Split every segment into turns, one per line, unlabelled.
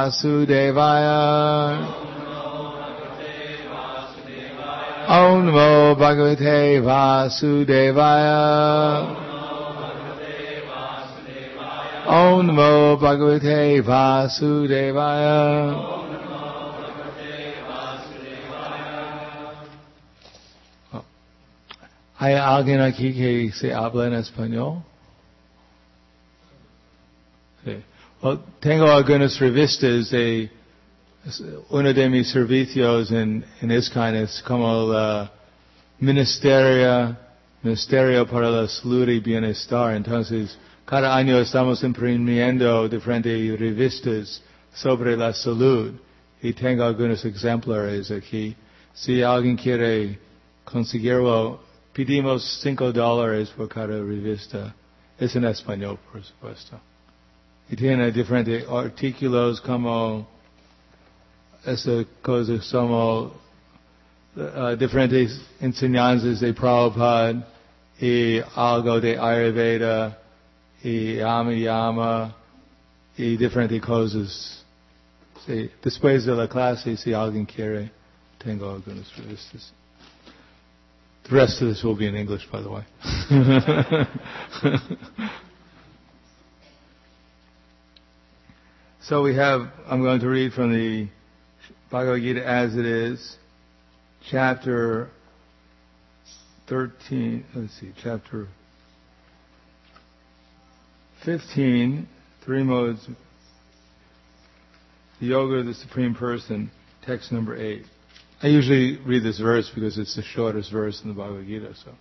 Vasudevaya. Om Namo Bhagavate Vasudevaya. Om Namo Bhagavate Vasudevaya. ¿Hay alguien aquí que se habla en español? Sí. Well, tengo algunas revistas de uno de mis servicios en ISKCON es como el Ministerio para la Salud y Bienestar. Entonces, cada año estamos imprimiendo diferentes revistas sobre la salud y tengo algunos ejemplares aquí. Si alguien quiere conseguirlo, pedimos $5 por cada revista. Es en español, por supuesto. Y tiene diferentes artículos como esas cosas como diferentes enseñanzas de Prabhupada y algo de Ayurveda y Yama y diferentes cosas. Sí, después de la clase, si alguien quiere, tengo algunas revistas. The rest of this will be in English, by the way. So I'm going to read from the Bhagavad Gita as it is, chapter 13, chapter 15, Three Modes, the Yoga of the Supreme Person, text number 8. I usually read this verse because it's the shortest verse in the Bhagavad Gita, so.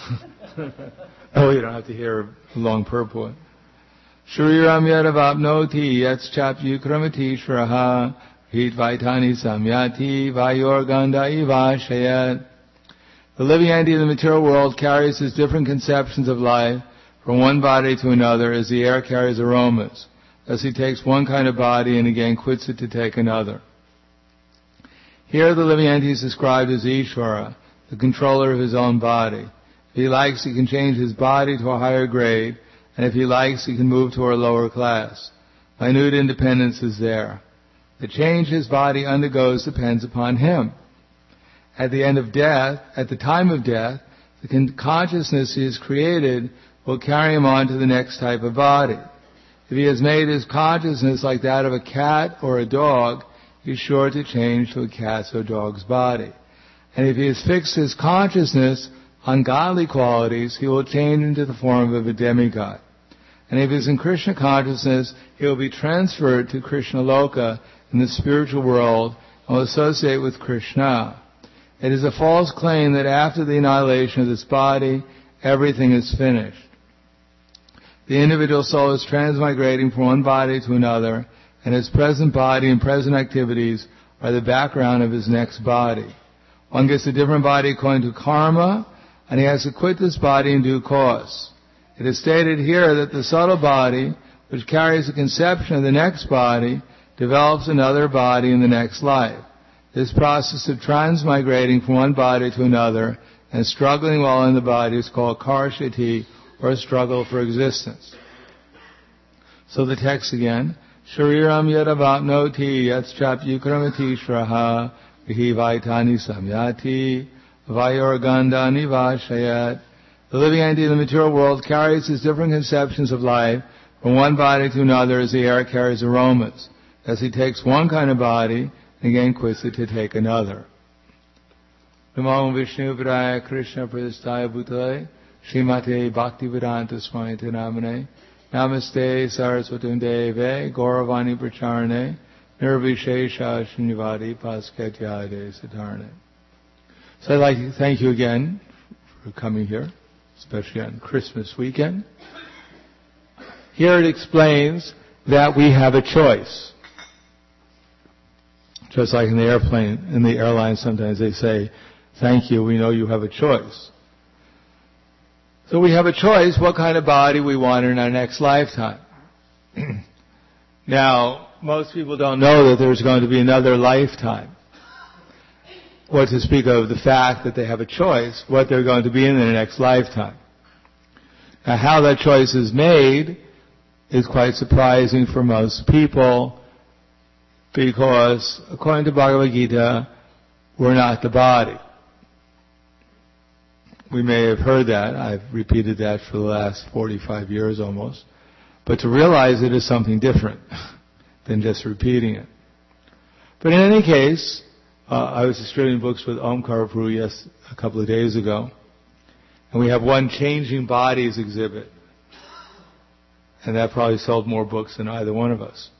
Oh, you don't have to hear a long purport. Shriram yadavapnoti yatschapyukramati shraha hitvaitani samyati vayorganda ivashayat. The living entity of the material world carries his different conceptions of life from one body to another as the air carries aromas. Thus he takes one kind of body and again quits it to take another. Here the living entity is described as Ishvara, the controller of his own body. If he likes, he can change his body to a higher grade, and if he likes, he can move to a lower class. Minute independence is there. The change his body undergoes depends upon him. At the time of death, the consciousness he has created will carry him on to the next type of body. If he has made his consciousness like that of a cat or a dog, he's sure to change to a cat's or dog's body. And if he has fixed his consciousness on godly qualities, he will change into the form of a demigod. And if he is in Krishna consciousness, he will be transferred to Krishna Loka in the spiritual world and will associate with Krishna. It is a false claim that after the annihilation of this body, everything is finished. The individual soul is transmigrating from one body to another, and his present body and present activities are the background of his next body. One gets a different body according to karma, and he has to quit this body in due course. It is stated here that the subtle body, which carries the conception of the next body, develops another body in the next life. This process of transmigrating from one body to another and struggling while in the body is called karshati, or a struggle for existence. So the text again. Shariram yadavapnoti yatschapyukramati shraha vihivaitani samyati vayorgandani vashayat. The living entity of the material world carries his different conceptions of life from one body to another as the air carries aromas. Thus he takes one kind of body and again quits it to take another. Namo Vishnu Padaya Krishna Pradistaya Bhutale Srimate Bhaktivedanta Swami Namane Namaste Saraswatam Deve Gauravani Pracharane Nirvishesha Srinivadi Paskatyade Satarne. So I'd like to thank you again for coming here, especially on Christmas weekend. Here it explains that we have a choice. Just like in the airline sometimes they say, thank you, we know you have a choice. So we have a choice what kind of body we want in our next lifetime. Now, most people don't know that there's going to be another lifetime. Or to speak of the fact that they have a choice, what they're going to be in their next lifetime. Now, how that choice is made is quite surprising for most people. Because according to Bhagavad Gita, we're not the body. We may have heard that. I've repeated that for the last 45 years almost. But to realize it is something different than just repeating it. But in any case, I was distributing books with Omkar Prabhu a couple of days ago. And we have one Changing Bodies exhibit. And that probably sold more books than either one of us.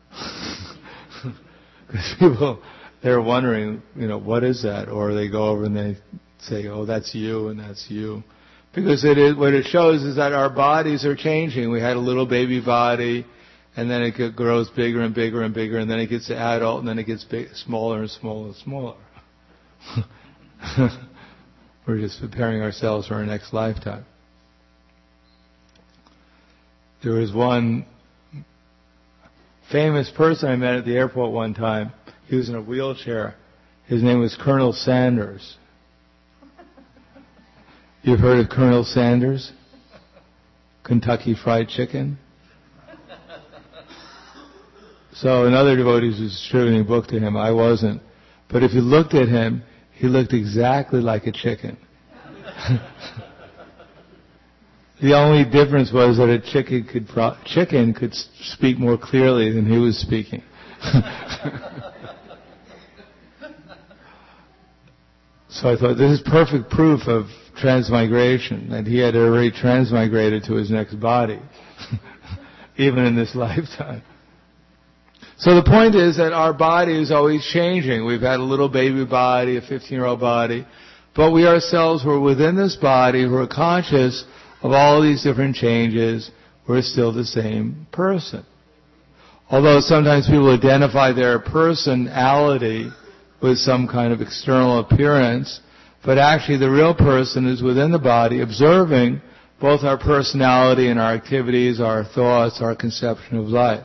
Because people, they're wondering, what is that? Or they go over and they say, oh, that's you and that's you. Because what it shows is that our bodies are changing. We had a little baby body, and then it grows bigger and bigger and bigger, and then it gets adult, and then it gets smaller and smaller and smaller. We're just preparing ourselves for our next lifetime. There was one famous person I met at the airport one time. He was in a wheelchair. His name was Colonel Sanders. You've heard of Colonel Sanders? Kentucky Fried Chicken? So another devotee was distributing a book to him. I wasn't. But if you looked at him, he looked exactly like a chicken. The only difference was that a chicken could speak more clearly than he was speaking. So I thought, this is perfect proof of transmigration, that he had already transmigrated to his next body, even in this lifetime. So the point is that our body is always changing. We've had a little baby body, a 15-year-old body, but we ourselves who are within this body, who are conscious of all these different changes, we're still the same person. Although sometimes people identify their personality with some kind of external appearance, but actually the real person is within the body, observing both our personality and our activities, our thoughts, our conception of life.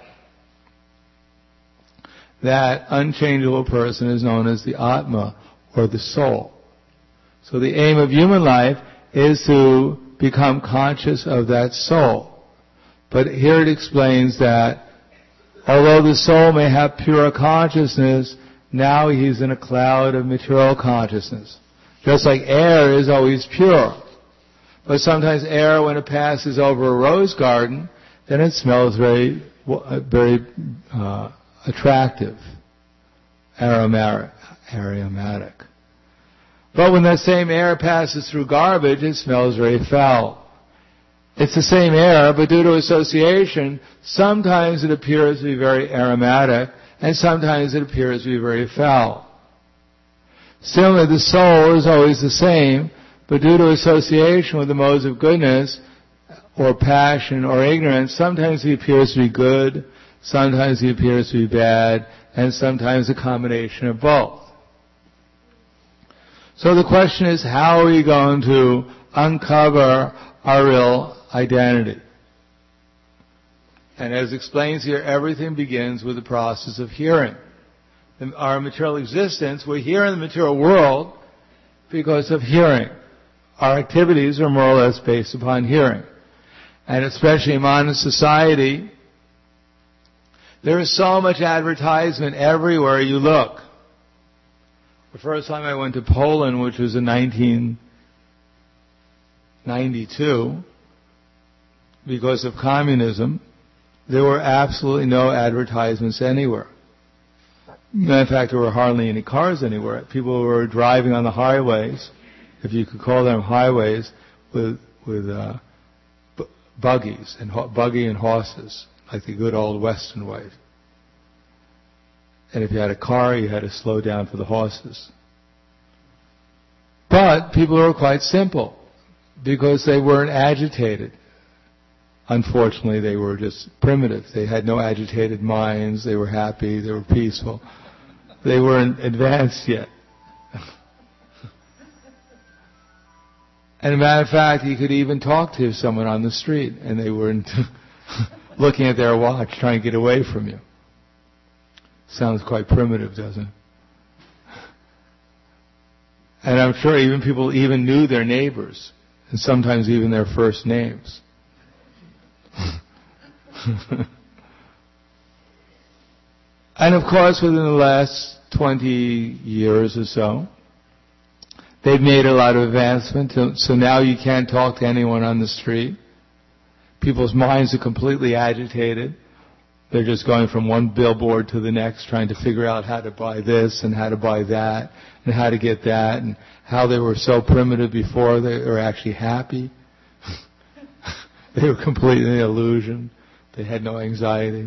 That unchangeable person is known as the Atma, or the soul. So the aim of human life is to become conscious of that soul. But here it explains that although the soul may have pure consciousness, now he's in a cloud of material consciousness. Just like air is always pure. But sometimes air, when it passes over a rose garden, then it smells very attractive, aromatic. But when that same air passes through garbage, it smells very foul. It's the same air, but due to association, sometimes it appears to be very aromatic, and sometimes it appears to be very foul. Similarly, the soul is always the same, but due to association with the modes of goodness, or passion, or ignorance, sometimes he appears to be good, sometimes he appears to be bad, and sometimes a combination of both. So the question is, how are we going to uncover our real identity? And as explains here, everything begins with the process of hearing. In our material existence, we're here in the material world because of hearing. Our activities are more or less based upon hearing. And especially in modern society, there is so much advertisement everywhere you look. The first time I went to Poland, which was in 1992, because of communism, there were absolutely no advertisements anywhere. In fact, there were hardly any cars anywhere. People were driving on the highways, if you could call them highways, with buggies and buggy and horses, like the good old Western ways. And if you had a car, you had to slow down for the horses. But people were quite simple, because they weren't agitated. Unfortunately, they were just primitive. They had no agitated minds. They were happy. They were peaceful. They weren't advanced yet. And as a matter of fact, you could even talk to someone on the street, and they weren't looking at their watch trying to get away from you. Sounds quite primitive, doesn't it? And I'm sure even people even knew their neighbors, and sometimes even their first names. And of course, within the last 20 years or so, they've made a lot of advancement. So now you can't talk to anyone on the street. People's minds are completely agitated. They're just going from one billboard to the next, trying to figure out how to buy this and how to buy that and how to get that, and how they were so primitive before they were actually happy. They were completely an illusion. They had no anxiety.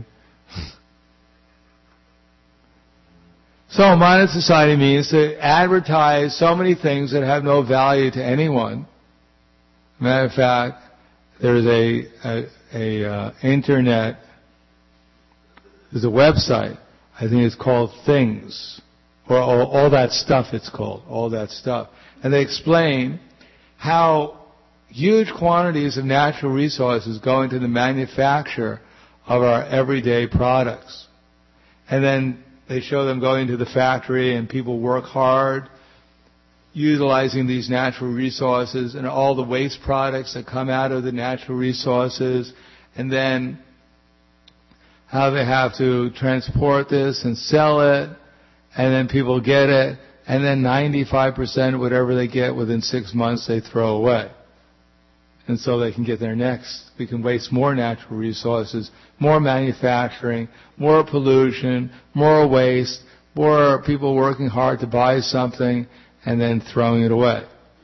So modern society means to advertise so many things that have no value to anyone. Matter of fact, there's a internet, there's a website, I think it's called Things, or all that stuff it's called, all that stuff. And they explain how huge quantities of natural resources go into the manufacture of our everyday products. And then they show them going to the factory and people work hard utilizing these natural resources and all the waste products that come out of the natural resources, and then how they have to transport this and sell it, and then people get it, and then 95% whatever they get within 6 months they throw away. And so they can get their next. We can waste more natural resources, more manufacturing, more pollution, more waste, more people working hard to buy something and then throwing it away.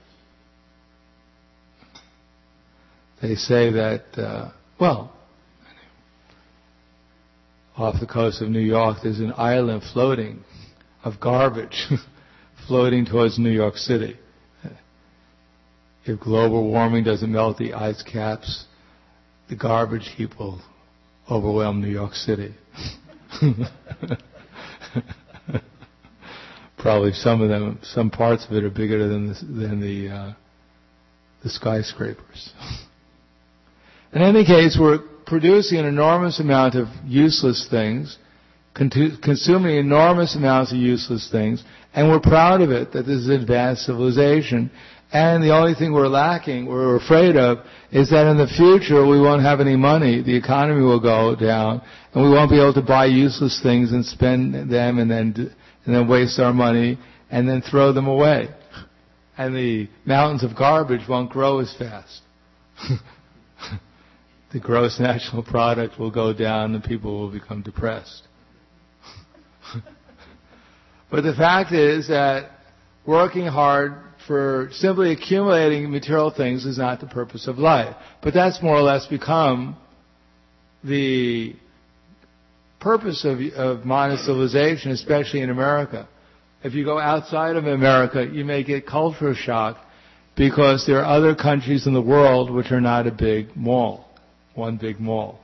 They say that, off the coast of New York, there's an island floating of garbage floating towards New York City. If global warming doesn't melt the ice caps, the garbage heap will overwhelm New York City. Probably some parts of it are bigger than the skyscrapers. In any case, we're producing an enormous amount of useless things, consuming enormous amounts of useless things, and we're proud of it, that this is advanced civilization. And the only thing we're lacking, we're afraid of, is that in the future we won't have any money, the economy will go down, and we won't be able to buy useless things and spend them and then waste our money and then throw them away. And the mountains of garbage won't grow as fast. The gross national product will go down and people will become depressed. But the fact is that working hard for simply accumulating material things is not the purpose of life. But that's more or less become the purpose of modern civilization, especially in America. If you go outside of America, you may get culture shock because there are other countries in the world which are not a big mall. One big mall.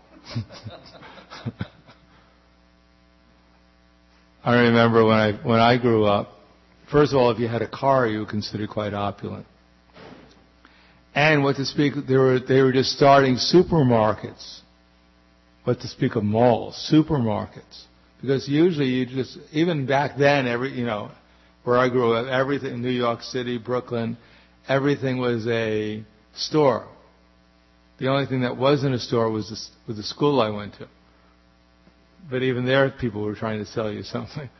I remember when I grew up, first of all, if you had a car, you were considered quite opulent. And what to speak, they were just starting supermarkets. What to speak of malls, supermarkets. Because usually even back then, where I grew up, everything, New York City, Brooklyn, everything was a store. The only thing that wasn't a store was the school I went to. But even there, people were trying to sell you something.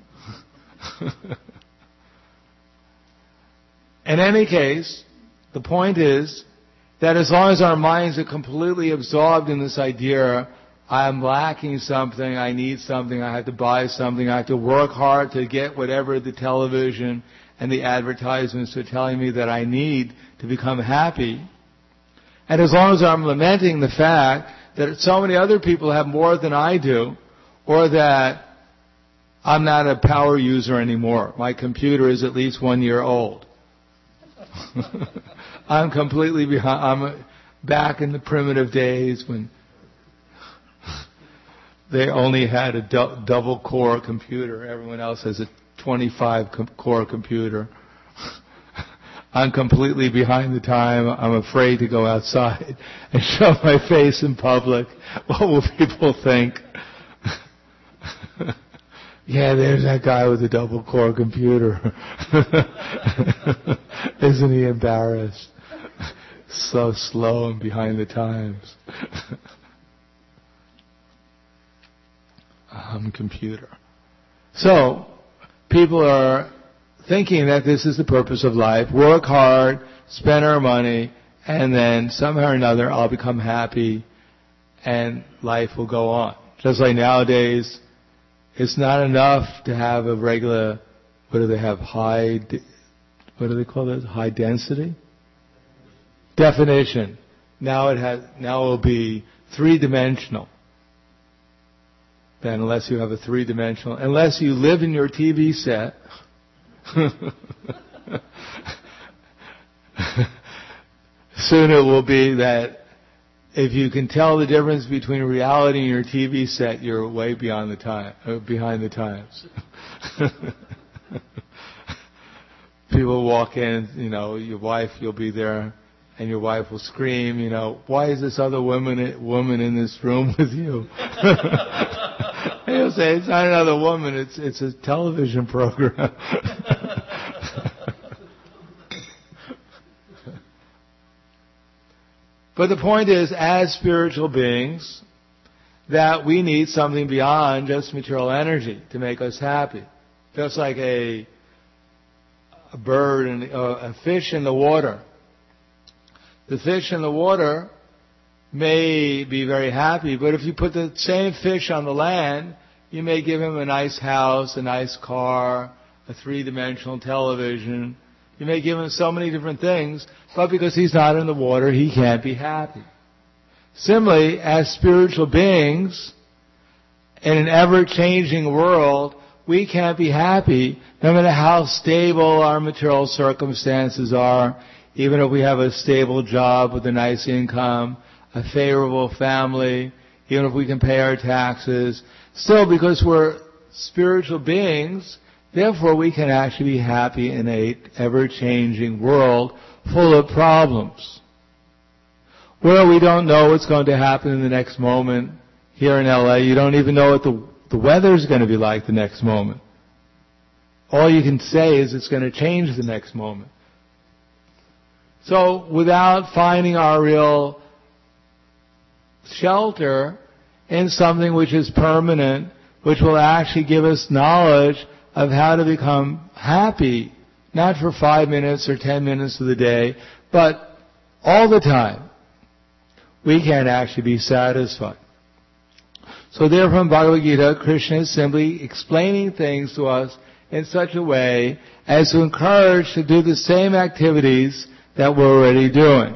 In any case, the point is that as long as our minds are completely absorbed in this idea, I'm lacking something, I need something, I have to buy something, I have to work hard to get whatever the television and the advertisements are telling me that I need to become happy. And as long as I'm lamenting the fact that so many other people have more than I do, or that I'm not a power user anymore. My computer is at least 1 year old. I'm completely behind. I'm back in the primitive days when they only had a double core computer. Everyone else has a 25 core computer. I'm completely behind the time. I'm afraid to go outside and show my face in public. What will people think? Yeah, there's that guy with the double core computer. Isn't he embarrassed? So slow and behind the times. Computer. So, people are thinking that this is the purpose of life. Work hard, spend our money, and then somehow or another I'll become happy and life will go on. Just like nowadays, it's not enough to have a regular, what do they have, what do they call this? High density? Definition. Now it will be three-dimensional. Then unless you have a three-dimensional, unless you live in your TV set, soon it will be that if you can tell the difference between reality and your TV set, you're way behind the times. People walk in, your wife, you'll be there, and your wife will scream, why is this other woman in this room with you? And you'll say, it's not another woman, it's a television program. But the point is, as spiritual beings, that we need something beyond just material energy to make us happy. Just like a bird and a fish in the water. The fish in the water may be very happy, but if you put the same fish on the land, you may give him a nice house, a nice car, a three-dimensional television. You may give him so many different things, but because he's not in the water, he can't be happy. Similarly, as spiritual beings, in an ever-changing world, we can't be happy no matter how stable our material circumstances are, even if we have a stable job with a nice income, a favorable family, even if we can pay our taxes. Still, because we're spiritual beings, therefore we can actually be happy in an ever-changing world full of problems. Where we don't know what's going to happen in the next moment. Here in LA, you don't even know what the weather's going to be like the next moment. All you can say is it's going to change the next moment. So without finding our real shelter in something which is permanent, which will actually give us knowledge of how to become happy, not for 5 minutes or 10 minutes of the day, but all the time, we can't actually be satisfied. So therefore in Bhagavad Gita, Krishna is simply explaining things to us in such a way as to encourage to do the same activities that we're already doing.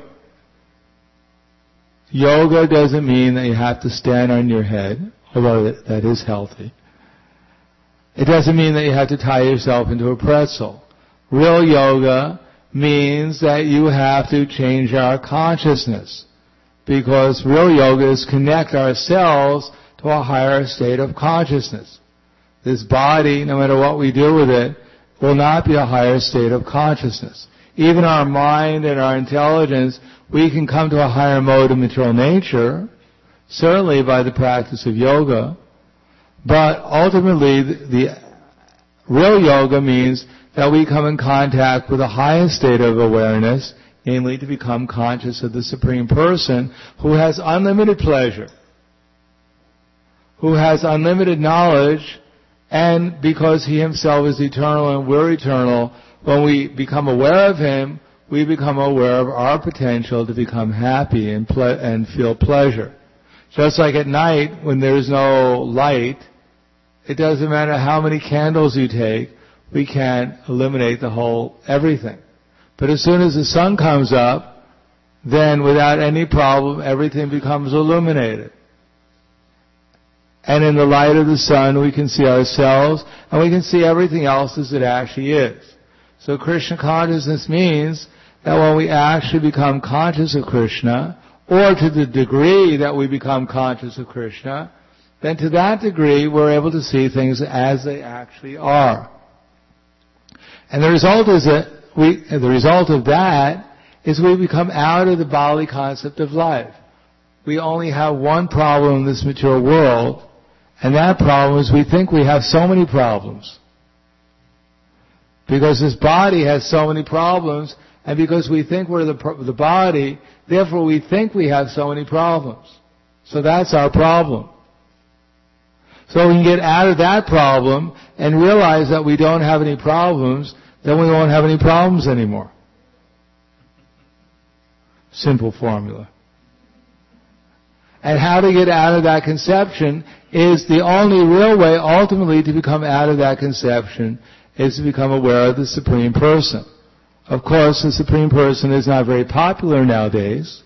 Yoga doesn't mean that you have to stand on your head, although that is healthy. It doesn't mean that you have to tie yourself into a pretzel. Real yoga means that you have to change our consciousness, because real yoga is connect ourselves to a higher state of consciousness. This body, no matter what we do with it, will not be a higher state of consciousness. Even our mind and our intelligence, we can come to a higher mode of material nature, certainly by the practice of yoga, but ultimately the real yoga means that we come in contact with the highest state of awareness, namely to become conscious of the Supreme Person who has unlimited pleasure, who has unlimited knowledge, and because He Himself is eternal and we're eternal, when we become aware of Him, we become aware of our potential to become happy and feel pleasure. Just like at night, when there's no light, it doesn't matter how many candles you take, we can't eliminate everything. But as soon as the sun comes up, then without any problem, everything becomes illuminated. And in the light of the sun, we can see ourselves, and we can see everything else as it actually is. So Krishna consciousness means that when we actually become conscious of Krishna, or to the degree that we become conscious of Krishna, then to that degree we're able to see things as they actually are. And the result of that is we become out of the bodily concept of life. We only have one problem in this material world, and that problem is we think we have so many problems. Because this body has so many problems, and because we think we're the body, therefore we think we have so many problems. So that's our problem. So we can get out of that problem and realize that we don't have any problems, then we won't have any problems anymore. Simple formula. And how to get out of that conception is the only real way ultimately to become out of that conception is to become aware of the Supreme Person. Of course, the Supreme Person is not very popular nowadays.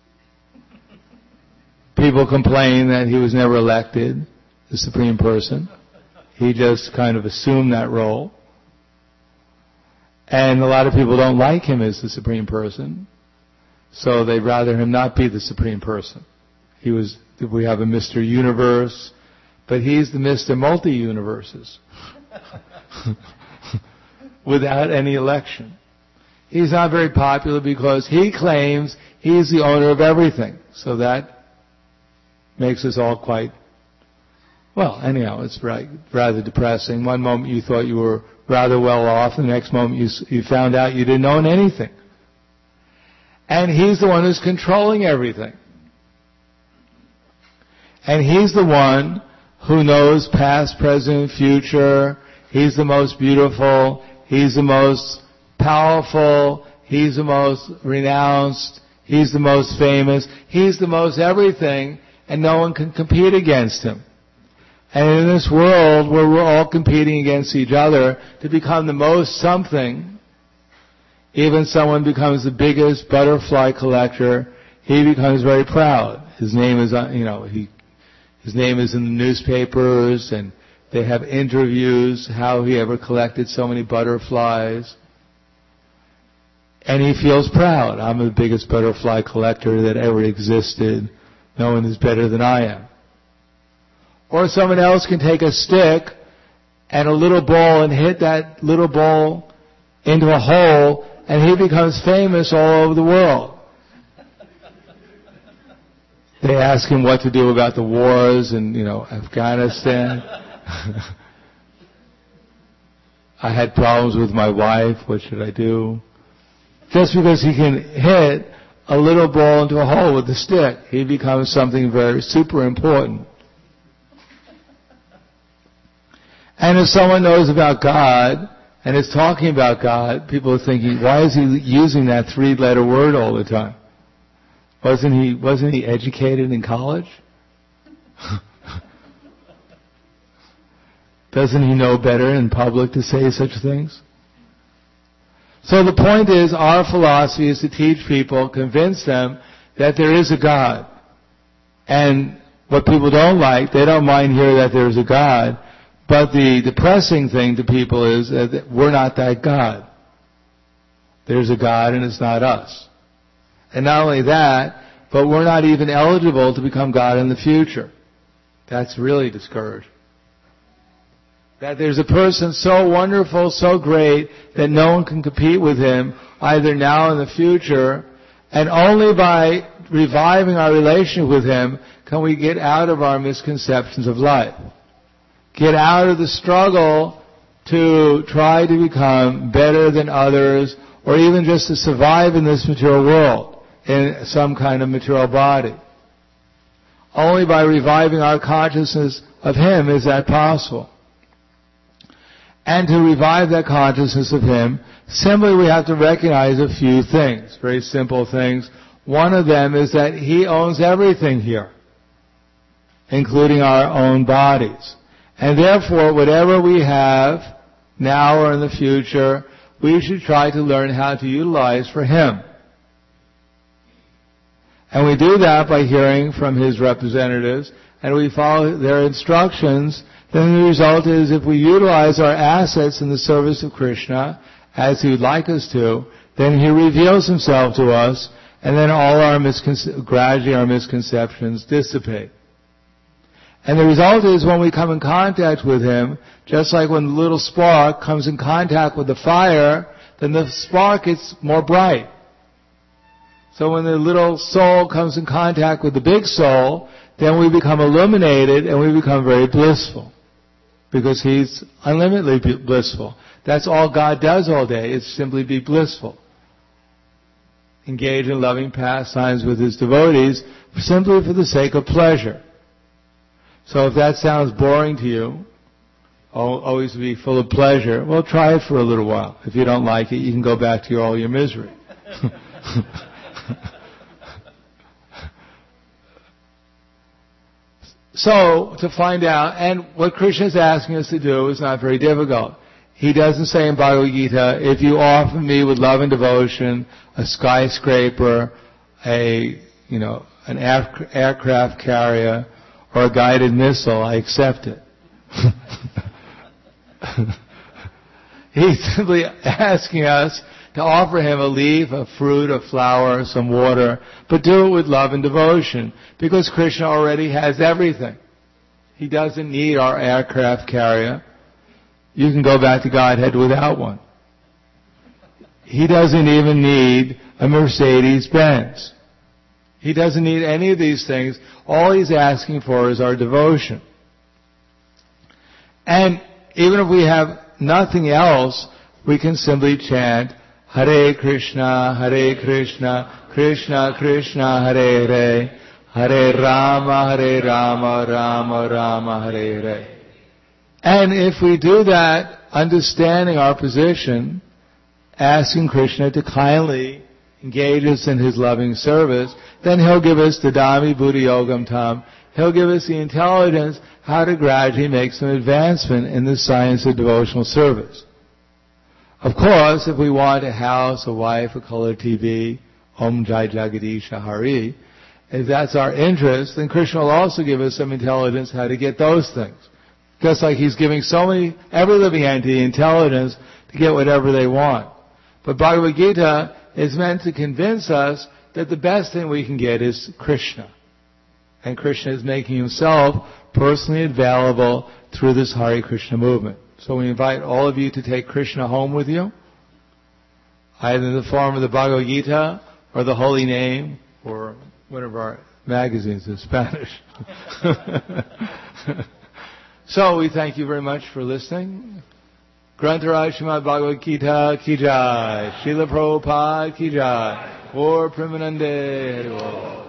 People complain that he was never elected, the Supreme Person. He just kind of assumed that role. And a lot of people don't like him as the Supreme Person, so they'd rather him not be the Supreme Person. We have a Mr. Universe, but he's the Mr. Multi-Universes. Without any election. He's not very popular because he claims he's the owner of everything. So that makes us all quite, well, anyhow, it's rather depressing. One moment you thought you were rather well off, the next moment you found out you didn't own anything. And he's the one who's controlling everything. And he's the one who knows past, present, future. He's the most beautiful. He's the most powerful. He's the most renounced. He's the most famous. He's the most everything, and no one can compete against him. And in this world where we're all competing against each other to become the most something, even someone becomes the biggest butterfly collector, he becomes very proud. His name is, his name is in the newspapers, and they have interviews how he ever collected so many butterflies. And he feels proud. I'm the biggest butterfly collector that ever existed. No one is better than I am. Or someone else can take a stick and a little ball and hit that little ball into a hole, and he becomes famous all over the world. They ask him what to do about the wars in, Afghanistan. I had problems with my wife. What should I do? Just because he can hit a little ball into a hole with a stick, he becomes something very super important. And if someone knows about God and is talking about God, people are thinking, why is he using that 3-letter word all the time? Wasn't he educated in college? Doesn't he know better in public to say such things? So the point is, our philosophy is to teach people, convince them that there is a God. And what people don't like, they don't mind hearing that there is a God, but the depressing thing to people is that we're not that God. There's a God and it's not us. And not only that, but we're not even eligible to become God in the future. That's really discouraging. That there's a person so wonderful, so great, that no one can compete with him, either now or in the future, and only by reviving our relationship with him can we get out of our misconceptions of life. Get out of the struggle to try to become better than others, or even just to survive in this material world, in some kind of material body. Only by reviving our consciousness of him is that possible. And to revive that consciousness of him, simply we have to recognize a few things, very simple things. One of them is that he owns everything here, including our own bodies. And therefore, whatever we have, now or in the future, we should try to learn how to utilize for him. And we do that by hearing from his representatives, and we follow their instructions. Then the result is, if we utilize our assets in the service of Krishna, as he would like us to, then he reveals himself to us, and then all our gradually our misconceptions dissipate. And the result is, when we come in contact with him, just like when the little spark comes in contact with the fire, then the spark gets more bright. So when the little soul comes in contact with the big soul, then we become illuminated and we become very blissful. Because he's unlimitedly blissful. That's all God does all day, is simply be blissful. Engage in loving pastimes with his devotees, simply for the sake of pleasure. So if that sounds boring to you, always be full of pleasure, well, try it for a little while. If you don't like it, you can go back to all your misery. So, to find out, and what Krishna is asking us to do is not very difficult. He doesn't say in Bhagavad Gita, if you offer me with love and devotion a skyscraper, an aircraft carrier, or a guided missile, I accept it. He's simply asking us to offer him a leaf, a fruit, a flower, some water, but do it with love and devotion, because Krishna already has everything. He doesn't need our aircraft carrier. You can go back to Godhead without one. He doesn't even need a Mercedes-Benz. He doesn't need any of these things. All he's asking for is our devotion. And even if we have nothing else, we can simply chant Hare Krishna, Krishna Krishna, Hare Hare, Hare Rama, Rama Rama, Hare Hare. And if we do that, understanding our position, asking Krishna to kindly engage us in His loving service, then He'll give us the Dami Buddhi Yogam Tam. He'll give us the intelligence how to gradually make some advancement in the science of devotional service. Of course, if we want a house, a wife, a color TV, Om Jai Jagadisha Hari, if that's our interest, then Krishna will also give us some intelligence how to get those things. Just like He's giving every living entity intelligence to get whatever they want. But Bhagavad Gita is meant to convince us that the best thing we can get is Krishna. And Krishna is making Himself personally available through this Hare Krishna movement. So we invite all of you to take Krishna home with you, either in the form of the Bhagavad Gita or the Holy Name or one of our magazines in Spanish. So we thank you very much for listening. Grantaraj Srimad Bhagavad Gita Ki Jai, Srila Prabhupada Ki Jai, or Premanande Hari Bol.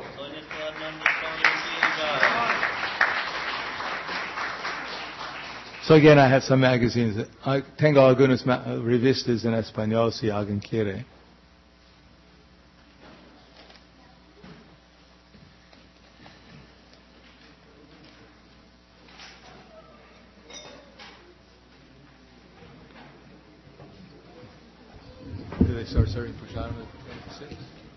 So again, I have some magazines. Tengo algunas revistas en español si alguien quiere. Do they start serving prasadam at 6?